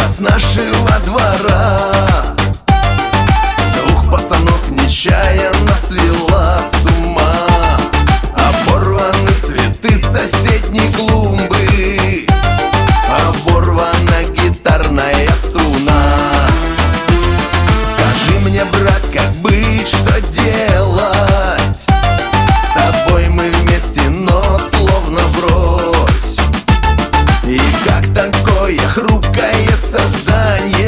девочка с нашего двора двух пацанов нечаянно свела с ума. Оборваны цветы соседней клумбы, оборвана гитарная струна. Скажи мне, брат, как быть, что делать? С тобой мы вместе, но словно врозь. И как такое хрупкое создание